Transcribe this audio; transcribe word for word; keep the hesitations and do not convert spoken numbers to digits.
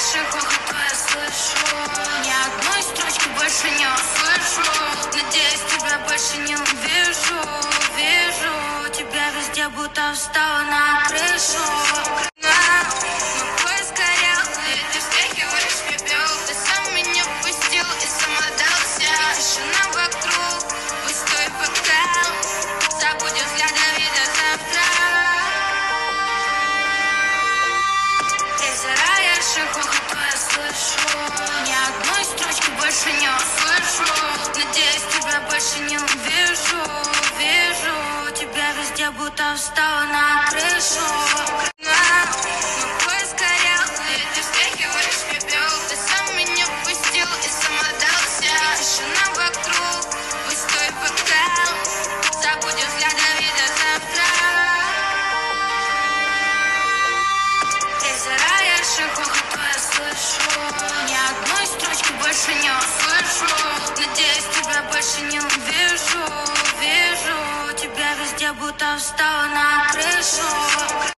хохот твой слышу. Ни одной строчки больше не услышу. Надеюсь, тебя больше не увижу. Вижу тебя везде, будто встала на крышу. Мой поезд горел, и ты встряхиваешь пепел. Ты сам меня пустил и сам отдался. Тишина вокруг, пустой бокал. Забудем взгляда, вида завтра. Презираешь, хохот твой слышу. Ни одной строчки больше не услышу. Надеюсь, тебя больше не увижу. Вижу тебя везде, будто встала на крышу. Мой поезд горел, и ты встряхиваешь пепел. Ты сам меня пустил и сам отдался. Тишина вокруг, пустой бокал. Забудем взгляда, вида завтра. Презираешь, хохот твой слышу. Ни одной строчки больше не услышу. Надеюсь, тебя больше не увижу. Вижу тебя везде, будто встала на крышу.